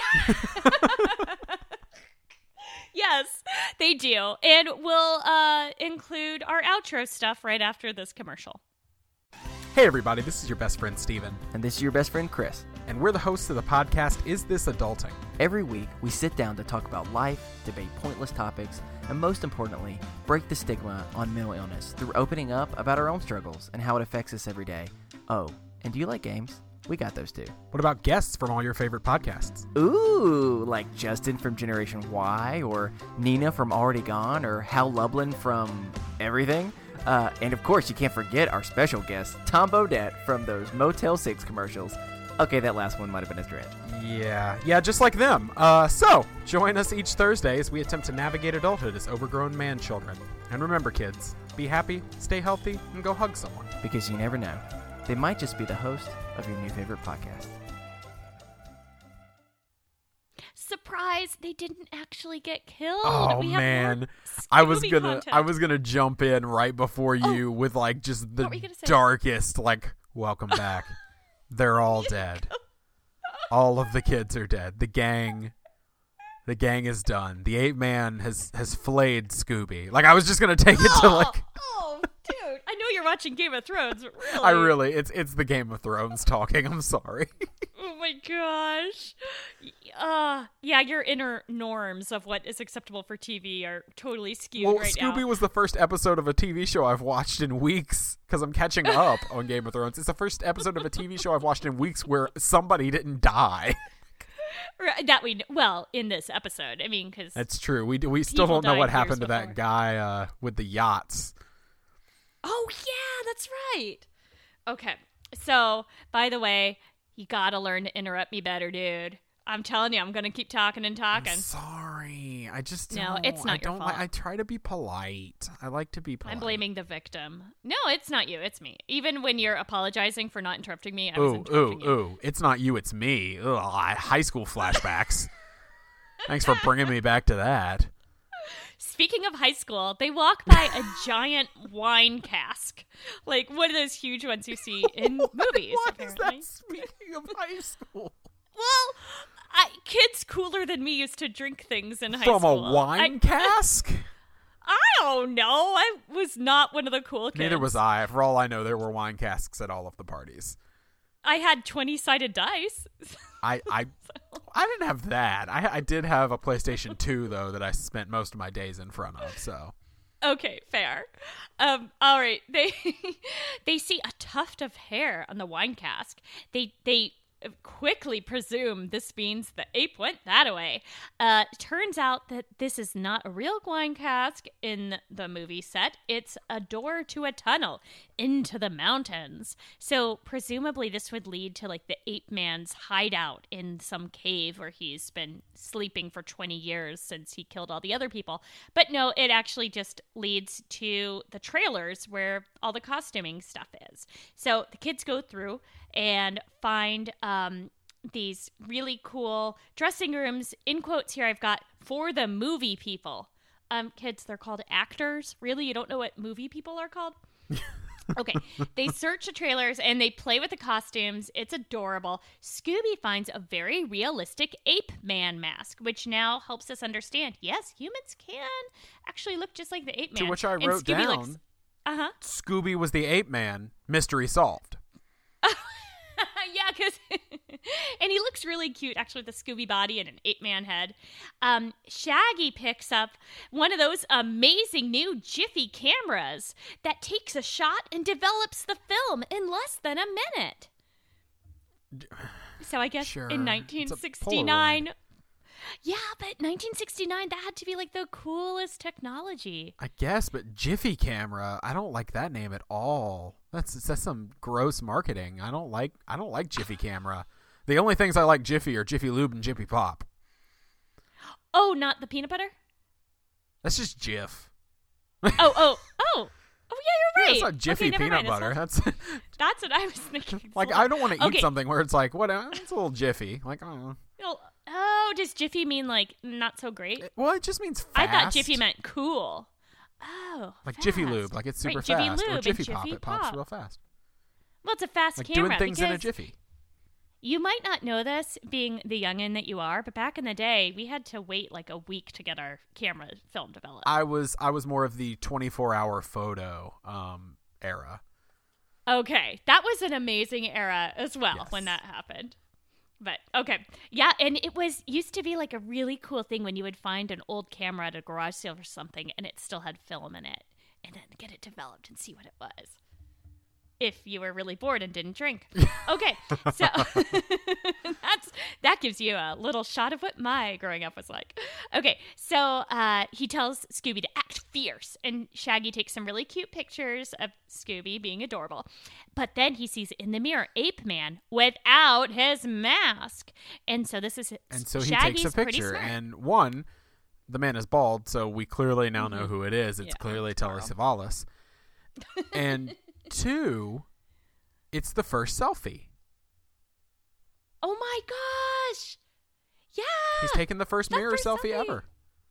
Speaker 2: Yes, they do. And we'll include our outro stuff right after this commercial.
Speaker 1: Hey, everybody. This is your best friend, Steven.
Speaker 4: And this is your best friend, Chris.
Speaker 1: And we're the hosts of the podcast, Is This Adulting?
Speaker 4: Every week, we sit down to talk about life, debate pointless topics, and most importantly, break the stigma on mental illness through opening up about our own struggles and how it affects us every day. Oh, and do you like games? We got those too.
Speaker 1: What about guests from all your favorite podcasts?
Speaker 4: Ooh, like Justin from Generation Y, or Nina from Already Gone, or Hal Lublin from Everything. And of course, you can't forget our special guest, Tom Bodette from those Motel 6 commercials. Okay, that last one might have been a stretch.
Speaker 1: Yeah, just like them. So, join us each Thursday as we attempt to navigate adulthood as overgrown man-children. And remember, kids, be happy, stay healthy, and go hug someone.
Speaker 4: Because you never know. They might just be the host of your new favorite podcast.
Speaker 2: Surprise, they didn't actually get killed.
Speaker 1: Oh, man. I was gonna jump in right before you with like just the darkest like welcome back. They're all dead. All of the kids are dead. The gang is done. The ape man has flayed Scooby. Like I was just gonna take it to like
Speaker 2: oh, dude. I know you're watching Game of Thrones. Really.
Speaker 1: It's the Game of Thrones talking. I'm sorry.
Speaker 2: Oh my gosh. Yeah, your inner norms of what is acceptable for TV are totally skewed right now.
Speaker 1: Scooby was the first episode of a TV show I've watched in weeks because I'm catching up on Game of Thrones. It's the first episode of a TV show I've watched in weeks where somebody didn't die.
Speaker 2: In this episode, I mean, because
Speaker 1: that's true. We still don't know what happened to that guy with the yachts.
Speaker 2: Oh yeah, that's right. Okay, so by the way, you gotta learn to interrupt me better, dude. I'm telling you, I'm gonna keep talking and talking.
Speaker 1: I'm sorry, I just
Speaker 2: no, it's not your fault.
Speaker 1: I try to be polite. I like to be polite.
Speaker 2: I'm blaming the victim. No, it's not you. It's me. Even when you're apologizing for not interrupting me, I was interrupting you.
Speaker 1: Ooh! It's not you. It's me. Ugh, high school flashbacks. Thanks for bringing me back to that.
Speaker 2: Speaking of high school, they walk by a giant wine cask, like one of those huge ones you see in movies.
Speaker 1: What
Speaker 2: apparently.
Speaker 1: is that? Speaking of high school.
Speaker 2: Well, kids cooler than me used to drink things in high school.
Speaker 1: From a wine cask?
Speaker 2: I don't know. I was not one of the cool kids.
Speaker 1: Neither was I. For all I know, there were wine casks at all of the parties.
Speaker 2: I had 20-sided dice.
Speaker 1: I didn't have that. I did have a PlayStation 2, though, that I spent most of my days in front of, so...
Speaker 2: Okay, fair. All right. They see a tuft of hair on the wine cask. They quickly presume this means the ape went that away. Turns out that this is not a real wine cask in the movie set. It's a door to a tunnel into the mountains. So presumably this would lead to like the ape man's hideout in some cave where he's been sleeping for 20 years since he killed all the other people. But no, it actually just leads to the trailers where all the costuming stuff is. So the kids go through and find these really cool dressing rooms. In quotes here I've got, for the movie people. Kids, they're called actors. Really? You don't know what movie people are called? Okay. They search the trailers and they play with the costumes. It's adorable. Scooby finds a very realistic ape man mask, which now helps us understand, yes, humans can actually look just like the ape man.
Speaker 1: To which I wrote down, Scooby was the ape man. Mystery solved.
Speaker 2: Yeah, because and he looks really cute, actually, with a Scooby body and an ape-man head. Shaggy picks up one of those amazing new Jiffy cameras that takes a shot and develops the film in less than a minute. So I guess
Speaker 1: sure.
Speaker 2: In 1969... Yeah, but 1969, that had to be like the coolest technology.
Speaker 1: I guess, but Jiffy camera, I don't like that name at all. That's some gross marketing. I don't like Jiffy camera. The only things I like Jiffy are Jiffy Lube and Jiffy Pop.
Speaker 2: Oh, not the peanut butter?
Speaker 1: That's just Jif.
Speaker 2: Oh, yeah, you're right.
Speaker 1: Yeah, it's not Jiffy peanut butter. That's
Speaker 2: what I was thinking.
Speaker 1: Like, I don't want to eat something where it's like, what? It's a little Jiffy. Like, I don't know.
Speaker 2: Oh, does Jiffy mean like not so great?
Speaker 1: Well, it just means fast.
Speaker 2: I thought Jiffy meant cool. Oh,
Speaker 1: like
Speaker 2: fast.
Speaker 1: Jiffy Lube, like it's super fast.
Speaker 2: Jiffy Lube
Speaker 1: or Jiffy
Speaker 2: and
Speaker 1: Pop,
Speaker 2: Jiffy
Speaker 1: it pops real fast.
Speaker 2: Well, it's a fast
Speaker 1: like
Speaker 2: camera.
Speaker 1: Doing things in a jiffy.
Speaker 2: You might not know this, being the youngin' that you are, but back in the day, we had to wait like a week to get our camera film developed.
Speaker 1: I was more of the 24-hour photo era.
Speaker 2: Okay, that was an amazing era as well when that happened. But, okay. Yeah, and it used to be like a really cool thing when you would find an old camera at a garage sale or something and it still had film in it, and then get it developed and see what it was. If you were really bored and didn't drink. Okay, so that gives you a little shot of what my growing up was like. Okay, so he tells Scooby to act fierce, and Shaggy takes some really cute pictures of Scooby being adorable. But then he sees in the mirror Ape Man without his mask, and so this is
Speaker 1: Shaggy's he takes a picture, and one, the man is bald, so we clearly now know who it is. It's clearly Telly Savalas, and 2, it's the first selfie.
Speaker 2: Oh my gosh! Yeah,
Speaker 1: he's taken the first mirror selfie ever.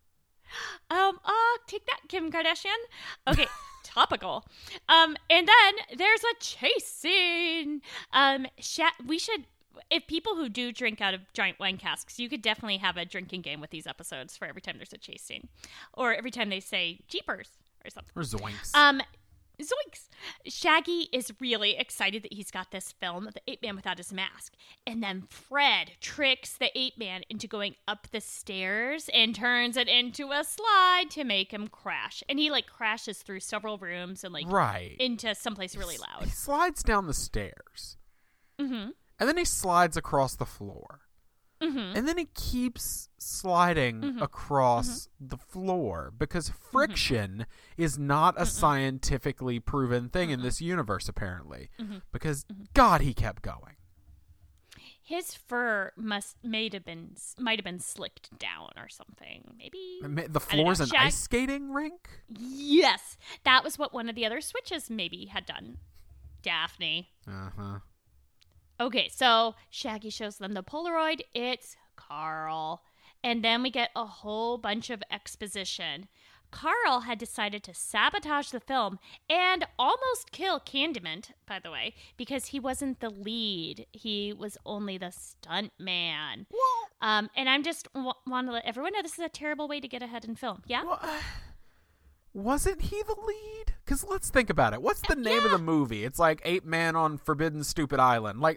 Speaker 2: Take that, Kim Kardashian. Okay, topical. And then there's a chase scene. We should, if people who do drink out of giant wine casks, you could definitely have a drinking game with these episodes for every time there's a chase scene, or every time they say Jeepers or something.
Speaker 1: Or Zoinks.
Speaker 2: Zoinks! Shaggy is really excited that he's got this film of the ape man without his mask. And then Fred tricks the ape man into going up the stairs and turns it into a slide to make him crash. And he like crashes through several rooms and like into someplace really loud.
Speaker 1: He slides down the stairs.
Speaker 2: Mm-hmm.
Speaker 1: And then he slides across the floor.
Speaker 2: Mm-hmm.
Speaker 1: And then he keeps sliding across the floor because friction is not a scientifically proven thing in this universe, apparently. Because, God, he kept going.
Speaker 2: His fur might have been slicked down or something. Maybe
Speaker 1: the floor's an ice skating rink?
Speaker 2: Yes. That was what one of the other switches maybe had done. Daphne.
Speaker 1: Uh-huh.
Speaker 2: Okay, so Shaggy shows them the Polaroid. It's Carl. And then we get a whole bunch of exposition. Carl had decided to sabotage the film and almost kill Candyman, by the way, because he wasn't the lead. He was only the stunt man. And I'm just want to let everyone know this is a terrible way to get ahead in film. Yeah?
Speaker 1: Well, wasn't he the lead? Because let's think about it. What's the name of the movie? It's like Ape Man on Forbidden Stupid Island. Like,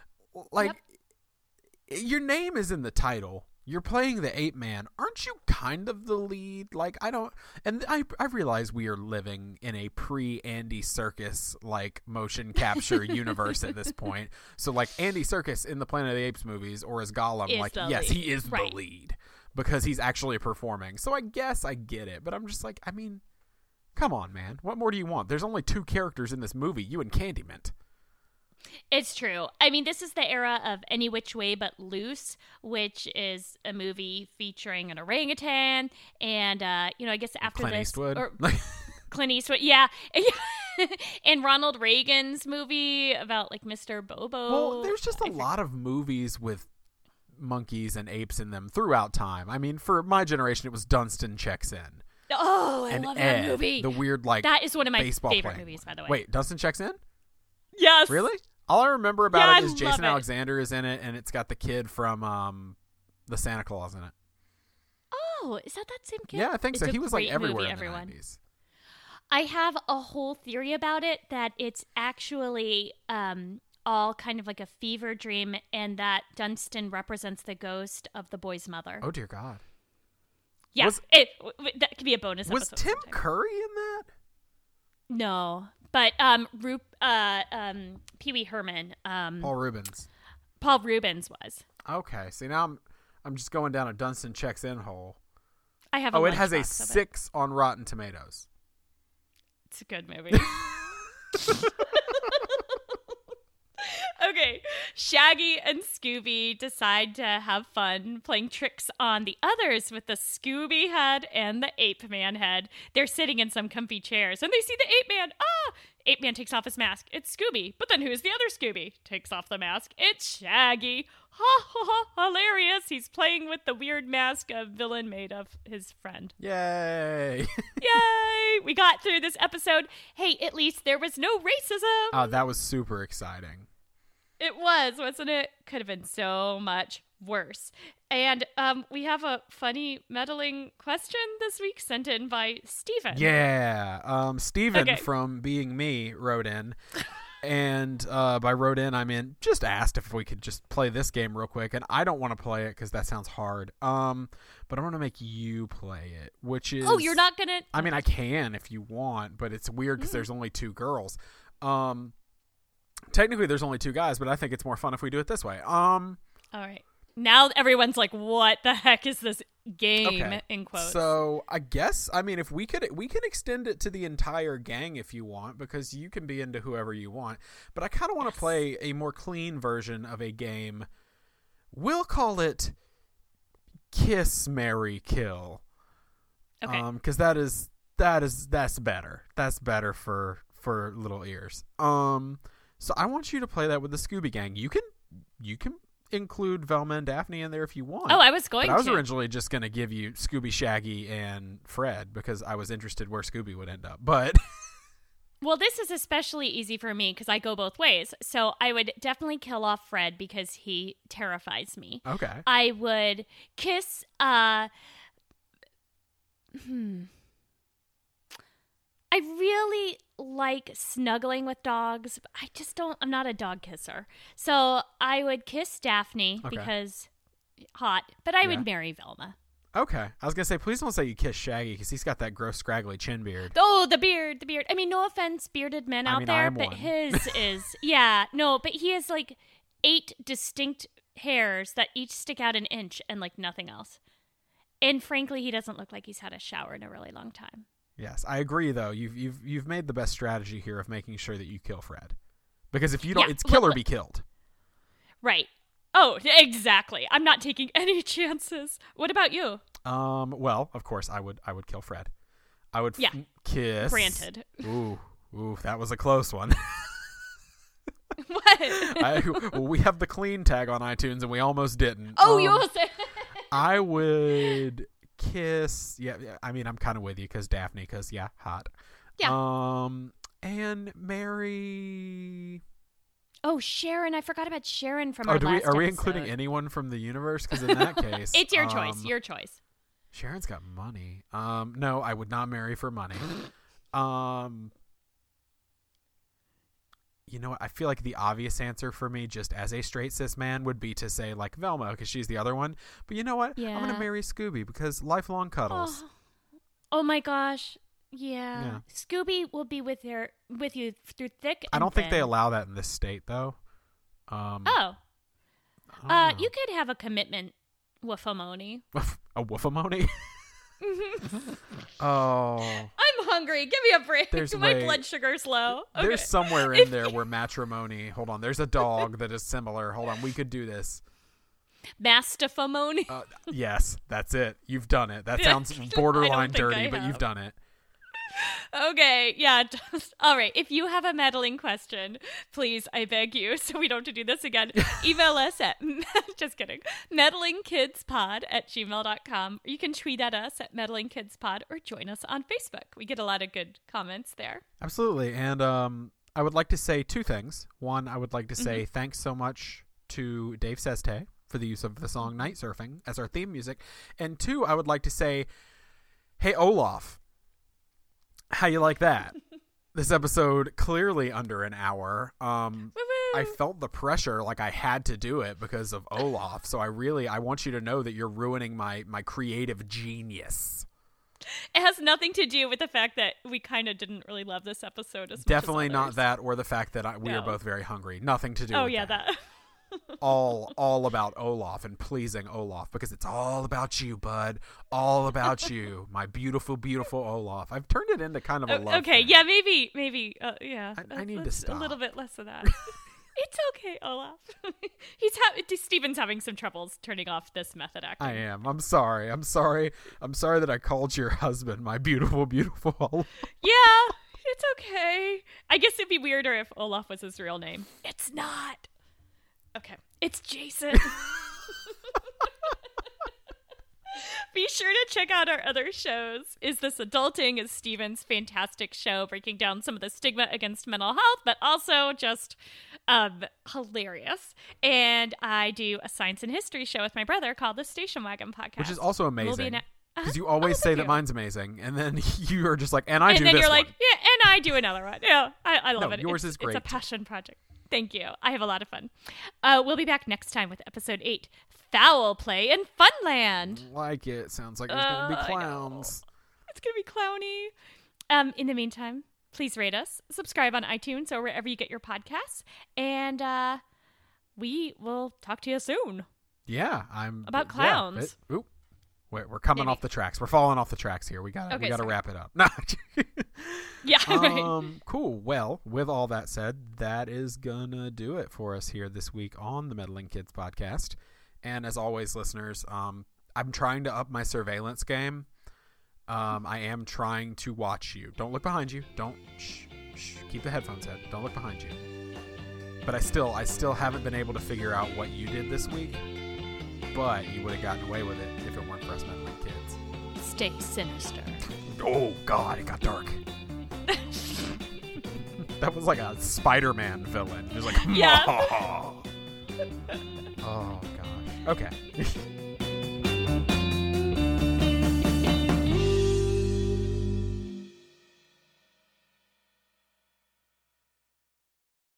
Speaker 1: your name is in the title. You're playing the ape man. Aren't you kind of the lead? Like, I don't... And I realize we are living in a pre-Andy Serkis, like, motion capture universe at this point. So, like, Andy Serkis in the Planet of the Apes movies or as Gollum,
Speaker 2: is
Speaker 1: like,
Speaker 2: lead.
Speaker 1: yes, he is the lead. Because he's actually performing. So I guess I get it. But I'm just like, I mean, come on, man. What more do you want? There's only 2 characters in this movie, you and Candyman.
Speaker 2: It's true. I mean, this is the era of Any Which Way But Loose, which is a movie featuring an orangutan. And, I guess after
Speaker 1: Clint
Speaker 2: this...
Speaker 1: Eastwood.
Speaker 2: Or, Clint Eastwood, yeah. And Ronald Reagan's movie about, like, Mr. Bobo.
Speaker 1: Well, there's just a lot of movies with monkeys and apes in them throughout time. I mean, for my generation, it was Dunstan Checks In.
Speaker 2: Oh, I love that movie.
Speaker 1: The weird, like,
Speaker 2: that is one of my
Speaker 1: baseball
Speaker 2: favorite
Speaker 1: playing
Speaker 2: movies, by the way.
Speaker 1: Wait, Dunstan Checks In?
Speaker 2: Yes.
Speaker 1: Really? All I remember about it is Jason
Speaker 2: it.
Speaker 1: Alexander is in it, and it's got the kid from the Santa Claus in it.
Speaker 2: Oh, is that same kid?
Speaker 1: Yeah, I think
Speaker 2: it's
Speaker 1: so. He was like everywhere
Speaker 2: movie,
Speaker 1: in the
Speaker 2: everyone.
Speaker 1: 90s.
Speaker 2: I have a whole theory about it that it's actually all kind of like a fever dream, and that Dunstan represents the ghost of the boy's mother.
Speaker 1: Oh, dear God.
Speaker 2: Yeah, that could be a bonus
Speaker 1: Was
Speaker 2: episode
Speaker 1: Tim
Speaker 2: sometime.
Speaker 1: Curry in that?
Speaker 2: No, but Pee Wee Herman,
Speaker 1: Paul Rubens.
Speaker 2: Paul Rubens was.
Speaker 1: Okay, see now I'm just going down a Dunstan Checks In hole.
Speaker 2: I have.
Speaker 1: It has a 6 on Rotten Tomatoes.
Speaker 2: It's a good movie. Okay, Shaggy and Scooby decide to have fun playing tricks on the others with the Scooby head and the Ape Man head. They're sitting in some comfy chairs, and they see the Ape Man. Ape Man takes off his mask. It's Scooby. But then who's the other Scooby? Takes off the mask. It's Shaggy. Ha ha ha, hilarious. He's playing with the weird mask a villain made of his friend.
Speaker 1: Yay.
Speaker 2: Yay! We got through this episode. Hey, at least there was no racism.
Speaker 1: Oh, that was super exciting.
Speaker 2: It was, wasn't it? Could have been so much worse. And we have a funny meddling question this week sent in by Steven.
Speaker 1: Yeah. Steven from Being Me wrote in. And by wrote in, I mean just asked if we could just play this game real quick. And I don't want to play it because that sounds hard. But I'm going to make you play it, which is...
Speaker 2: Oh, you're not going to...
Speaker 1: I mean, I can if you want, but it's weird because there's only 2 girls. Technically, there's only 2 guys, but I think it's more fun if we do it this way.
Speaker 2: All right. Now everyone's like, what the heck is this game, in quotes?
Speaker 1: So I guess, I mean, if we can extend it to the entire gang if you want, because you can be into whoever you want. But I kind of want to play a more clean version of a game. We'll call it Kiss, Marry, Kill.
Speaker 2: Okay.
Speaker 1: Because that's better. That's better for little ears. So I want you to play that with the Scooby Gang. You can include Velma and Daphne in there if you want.
Speaker 2: Oh, I was going to.
Speaker 1: I was originally just going to give you Scooby, Shaggy, and Fred because I was interested where Scooby would end up. But
Speaker 2: well, this is especially easy for me because I go both ways. So I would definitely kill off Fred because he terrifies me.
Speaker 1: Okay.
Speaker 2: I would kiss I really like snuggling with dogs. I'm not a dog kisser. So I would kiss Daphne because hot, but I would marry Velma.
Speaker 1: Okay. I was going to say, please don't say you kiss Shaggy because he's got that gross, scraggly chin beard.
Speaker 2: Oh, the beard. I mean, no offense, bearded men out there, but his is, but he has like 8 distinct hairs that each stick out an inch and like nothing else. And frankly, he doesn't look like he's had a shower in a really long time.
Speaker 1: Yes, I agree though. You've made the best strategy here of making sure that you kill Fred. Because if you don't, it's kill or be killed.
Speaker 2: Right. Oh, exactly. I'm not taking any chances. What about you?
Speaker 1: Well, of course, I would kill Fred. I would kiss.
Speaker 2: Granted.
Speaker 1: Ooh, that was a close one.
Speaker 2: What?
Speaker 1: We have the clean tag on iTunes, and we almost didn't.
Speaker 2: Oh, you almost did.
Speaker 1: I would kiss. Yeah. I mean, I'm kind of with you because Daphne, because hot.
Speaker 2: Yeah.
Speaker 1: And marry.
Speaker 2: Oh, Sharon! I forgot about Sharon from our last episode.
Speaker 1: Are we including anyone from the universe? Because in that case,
Speaker 2: it's your choice. Your choice.
Speaker 1: Sharon's got money. No, I would not marry for money. You know what? I feel like the obvious answer for me, just as a straight cis man, would be to say like Velma because she's the other one. But you know what?
Speaker 2: Yeah.
Speaker 1: I'm gonna marry Scooby because lifelong cuddles.
Speaker 2: Oh my gosh. Yeah. Scooby will be with you through thick and
Speaker 1: I don't think
Speaker 2: thin.
Speaker 1: they allow that in this state though.
Speaker 2: You could have a commitment woofamony.
Speaker 1: A woofamony? Oh.
Speaker 2: I'm hungry. Give me a break. My blood sugar's low. Okay.
Speaker 1: There's somewhere in there where matrimony. Hold on. There's a dog that is similar. Hold on. We could do this.
Speaker 2: Mastifamony.
Speaker 1: Yes, that's it. You've done it. That sounds borderline dirty, but you've done it.
Speaker 2: Okay, yeah. All right. If you have a meddling question, please, I beg you, so we don't have to do this again, email us at, just kidding, meddlingkidspod@gmail.com. You can tweet at us at meddlingkidspod or join us on Facebook. We get a lot of good comments there.
Speaker 1: Absolutely. And I would like to say 2 things. One, I would like to say thanks so much to Dave Seste for the use of the song Night Surfing as our theme music. And 2, I would like to say, hey, Olaf. How you like that? This episode clearly under an hour. I felt the pressure like I had to do it because of Olaf. So I want you to know that you're ruining my creative genius.
Speaker 2: It has nothing to do with the fact that we kind of didn't really love this episode as
Speaker 1: Definitely
Speaker 2: much as
Speaker 1: not that, or the fact that we are both very hungry. Nothing to do with
Speaker 2: that.
Speaker 1: all about Olaf and pleasing Olaf, because it's all about you, bud. All about you, my beautiful, beautiful Olaf. I've turned it into kind of a love
Speaker 2: okay,
Speaker 1: thing.
Speaker 2: yeah, maybe, yeah.
Speaker 1: I need to stop.
Speaker 2: A little bit less of that. It's okay, Olaf. Steven's having some troubles turning off this method acting.
Speaker 1: I am. I'm sorry that I called your husband my beautiful, beautiful Olaf.
Speaker 2: Yeah, it's okay. I guess it'd be weirder if Olaf was his real name. It's not. Okay, it's Jason. Be sure to check out our other shows. Is This Adulting is Steven's fantastic show breaking down some of the stigma against mental health, but also just hilarious. And I do a science and history show with my brother called the Station Wagon Podcast.
Speaker 1: Which is also amazing. Because you always say that mine's amazing, and then you are just like, and I do this one.
Speaker 2: And then you're like, yeah, and I do another one. Yeah, I love it.
Speaker 1: Yours is great.
Speaker 2: It's a passion project. Thank you. I have a lot of fun. We'll be back next time with episode 8, Foul Play in Funland.
Speaker 1: Like it. Sounds like there's going to be clowns.
Speaker 2: It's going to be clowny. In the meantime, please rate us, subscribe on iTunes or wherever you get your podcasts, and we will talk to you soon.
Speaker 1: Yeah,
Speaker 2: about clowns.
Speaker 1: Yeah, we're coming off the tracks. We're falling off the tracks here. We gotta wrap it up. No.
Speaker 2: Yeah. Right.
Speaker 1: Cool. Well, with all that said, that is gonna do it for us here this week on the Meddling Kids podcast. And as always, listeners, I'm trying to up my surveillance game. I am trying to watch you. Don't look behind you. Don't keep the headphones in. Don't look behind you. But I still haven't been able to figure out what you did this week. But you would have gotten away with it if it weren't for us Meddling Kids.
Speaker 2: Stay sinister.
Speaker 1: Oh, God, it got dark. That was like a Spider-Man villain. It was like,
Speaker 2: yeah.
Speaker 1: Oh, gosh. Okay.